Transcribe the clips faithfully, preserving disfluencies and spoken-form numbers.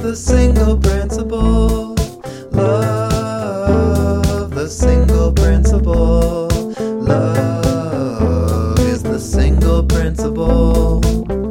the single principle. Love, the single principle. Love is the single principle.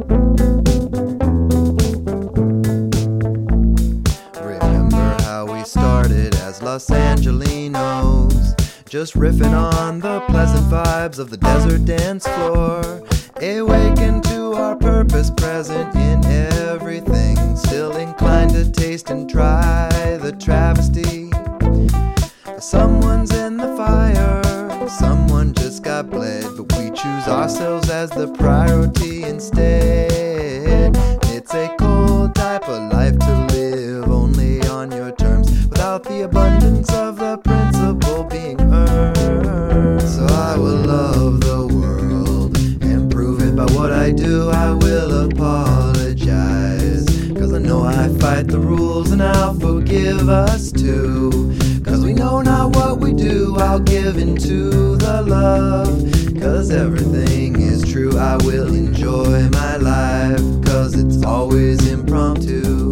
Remember how we started as Los Angelinos, just riffing on the pleasant vibes of the desert dance floor. Awakened to our purpose, present in everything, still inclined to taste and try the travesty. Someone's in the fire, someone just got bled, but we choose ourselves as the priority instead. It's a cold type of life to live only on your terms, without the abundance of the principle being earned. So I will love the world and prove it by what I do. I will apologize, cause I know I fight the rules, and I'll forgive us too, cause we know not what we do. I'll give into the love, cause everything is true. I will enjoy my life, cause it's always impromptu.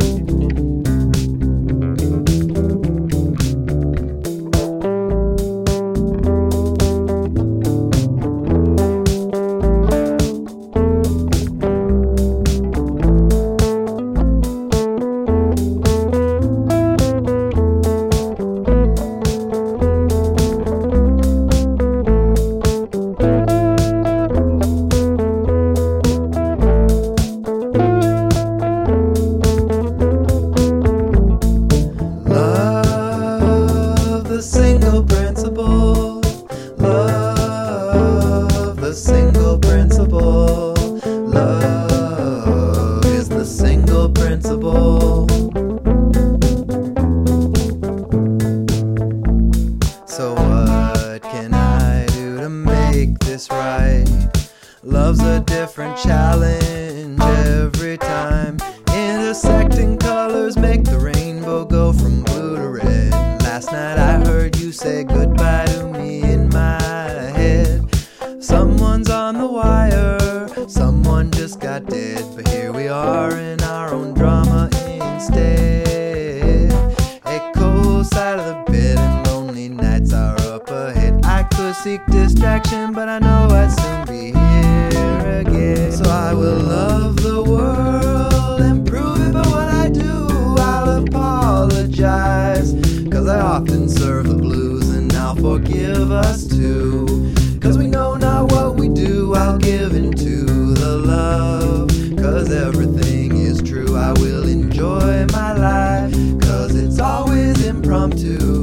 The single principle. Love, the single principle. Love is the single principle. So what can I do to make this right? Love's a different challenge every time. Intersecting colors make the rainbow go from blue to red. Last night I heard you say goodbye to me in my head. Someone's on the wire, someone just got dead, but here we are in our own drama instead. A cold side of the bed and lonely nights are up ahead. I could seek distraction, but I know I'd soon be here again. So I will love the world and prove it by what I do. I'll apologize, cause I often serve the blues, and I'll forgive us too, cause we know not what we do. I'll give into the love, cause everything is true. I will enjoy my life, cause it's always impromptu.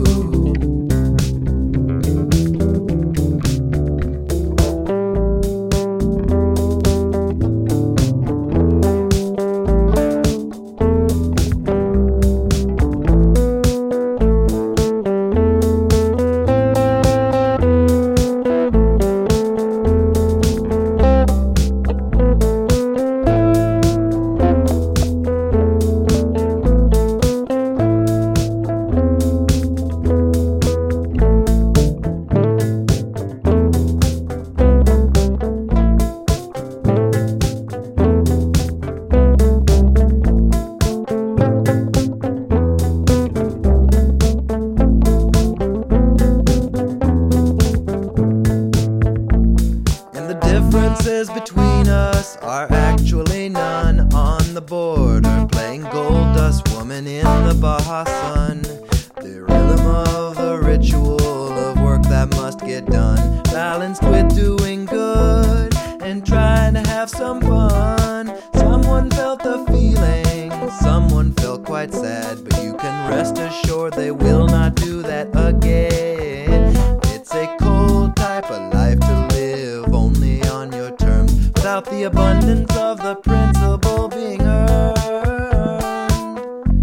Differences between us are actually none. On the border, playing gold dust woman in the Baja sun. The rhythm of the ritual of work that must get done, balanced with doing good and trying to have some fun. Someone felt the feeling, someone felt quite sad, but you can rest assured they will not do that again. It's a cold type of life to live only on your terms, without the abundance of the principle being earned.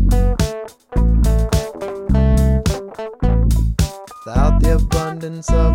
Without the abundance of